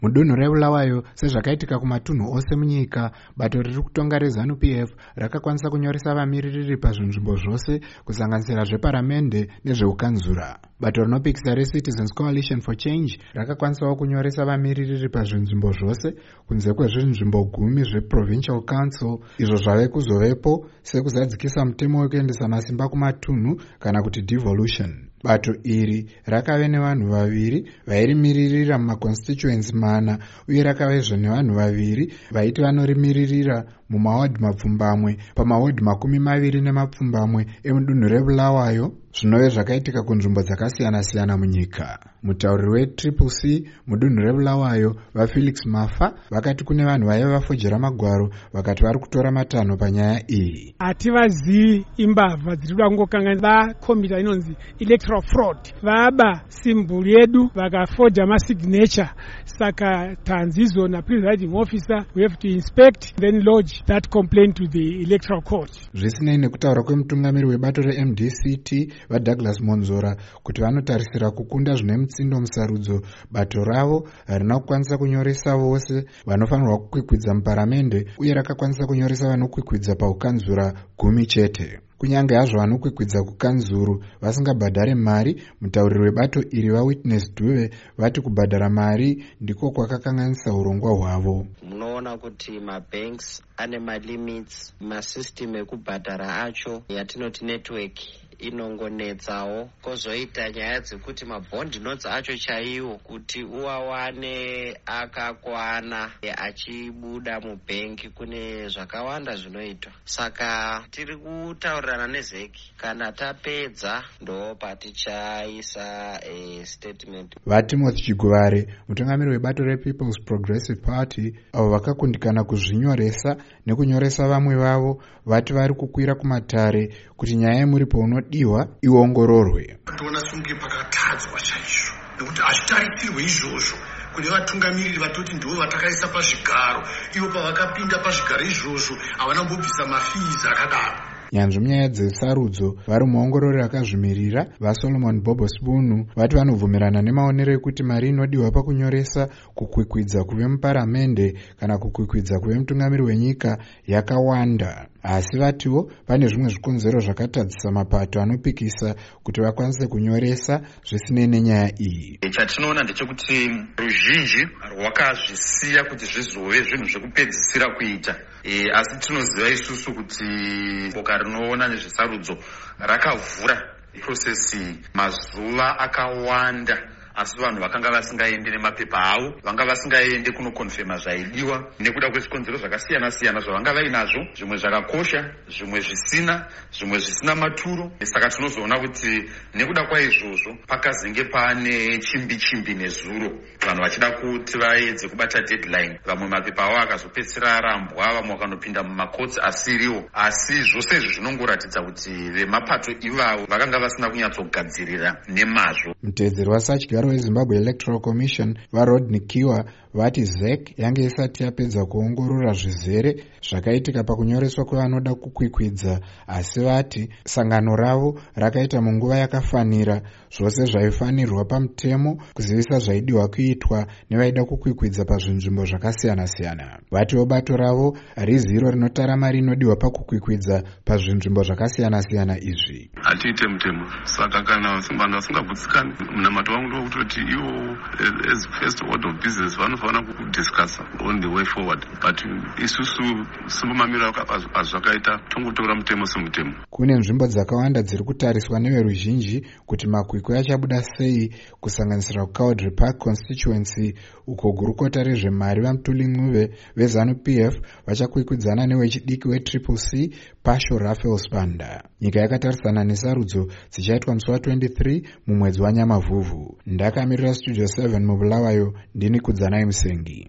Mudunhu reBulawayo, sezvakaitika kumatunhu ose munyika, bato riri kutonga reZANU-PF rakakwanisa kunyoresa vamiririri pazvinzvimbo zvose kusanganisira zveparamende nezveukanzura. Bato rinopikisa reCitizens Coalition for Change rakakwanisawo kunyoresa vamiririri pazvinzvimbo zvose kunze kwezvinzvimbo 10 zveProvincial Council, izvo zvave kuzovepo sekuzadzikisa mutemo wekuendesa masimba kumatunhu kana kuti devolution. Bato iri rakave nevanhu vaviri vairimiririra mumaconstituency mana uye rakavezve nevanhu vaviri vaiti vanorimiririra mumawadhi mapfumbamwe pamawadhi 20 emudunhu reBulawayo, zvinove zvakaitika kunzvimbo dzakasiyana-siyana munyika. Mutauriri weCCC mudunhu reBulawayo vaFelix Mafa vakati kune vanhu vaiva vafojera magwaro vakati vari kutora matanho panyaya iyi. Hativazivi imbavha dziri kuda kungokanganisa vakombita inonzi electoral fraud, vaba simburi yedu vakafoja masignature. Saka tanzizo presiding officer, we have to inspect then lodge that complaint to the electoral court. Zvisinei nekutaura kwemutungamiri webato reMDCT vaDouglas Monzora kuti vanotarisira kukunda zvine mutsindo musarudzo, bato ravo harina kukwanisa kunyoresa vose vanofanirwa kukwikwidza muparamende uye rakakwanisa kunyoresa vanokwikwidza paukanzura 10 chete. Kunyange hazvo vanokwikwidza kukanzuru vasingabhadhare mari, mutauriri webato iri vaWitness Dube vati kubhadhara mari ndiko kwakakanganisa urongwa hwavo. Munoona kuti mabanks ane malimits, masystem ekubhadhara acho yatinoti network inongonetsawo, kozoita nyaya dzekuti mabond notes acho chaiwo kuti uwawane akakwana achibuda mubhengi, kune zvakawanda zvinoitwa. Saka tiri kutaurirana nezeki, kana tapedza ndo patichaisa statement. VaTimothy Chiguvare, mutungamiri webato rePeople's Progressive Party, avo vakakundikana kuzvinyoresa nekunyoresa vamwe vavo, vati vari kukwira kumatare kuti nyaya yemuripo unodiwa iongororwe. Toona sunge pakatadzwa chaizvo nekuti hazvitarisirwe izvozvo kune vatungamiriri vatoti ndivo vatakaisa pazvigaro, ivo pavakapinda pazvigaro izvozvo havana mbobvisa mafizi akadaro. Nyanzvi munyaya dzesarudzo vari muongorori akazvimirira vaSolomon Bobo Spunu vati vanobvumirana nemaonero ekuti mari inodiwa pakunyoresa kukwikwidza kuve muparamende kana kukwikwidza kuve mutungamiri wenyika yakawanda, asi vatiwo pane zvimwe zvikonzero zvakatadzisa mapato anopikisa kuti vakwanise kunyoresa zvisinei nenyaya iyi. Chatinoona ndechekuti ruzhinji rwakazvisiya kuti zvizove zvinhu zvekupedzisira kuita, asi tinoziva isusu kuti boka rinoona nezvesarudzo rakavhura process mazuva akawanda, asi vanhu vakanga vasingaende nemapepa avo, vanga vasingaende kunokonfirma zvaidiwa nekuda kwezvikonzero zvakasiyana-siyana zvavanga vainazvo, zvimwe zvakakosha, zvimwe zvisina maturo. Saka tinozoona kuti nekuda kwaizvozvo pakazenge pane chimbi nezuro, vanhu vachida kuti vaedze kubata deadline, vamwe mapepa avo akazopedzisira arambwa, vamwe vakanopinda mumakotsi asiriwo, asi zvose izvi zvinongoratidza kuti vemapato ivavo vakanga vasina kunyatsogadzirira nemazvo. Mutevedzeri waSachigaro weZimbabwe Electoral Commission vaRodney Kiwa vati ZEC yange isati yapedza kuongorora zvizere zvakaitika pakunyoreswa kwevanoda kukwikwidza, asi vati sangano ravo rakaita munguva yakafanira zvose zvaifanirwa pamutemo kuzivisa zvaidiwa kuitwa nevaida kukwikwidza pazvinzvimbo zvakasiyana-siyana. Vatiwo bato ravo harizi iro rinotara mari inodiwa pakukwikwidza pazvinzvimbo zvakasiyana-siyana izvi. Hatiite mutemo, saka kana vanhu vasingagutsikani, munamato wangu ndokutoti ivo as first order of business vanofanira kudiscussa on the way forward, but isusu simbomamira azvakaita tongotora mutemo semutemo. Kune nzvimbo dzakawanda dziri kutariswa neveruzhinji kuti makwikwi achabuda sei, kusanganisira kuCowdry Park constituency uko gurukota rezvemari vaMutuli Ncube veZANU-PF vachakwikwidzana newechidiki weCCC Pasho Raphael Spanda. Nyika yakatarisana nesarudzo dzichaitwa musi wa23 mumwedzi waNyamavhuvhu. Ndakamirira Studio 7 muBulawayo, ndini Kudzanai Musengi.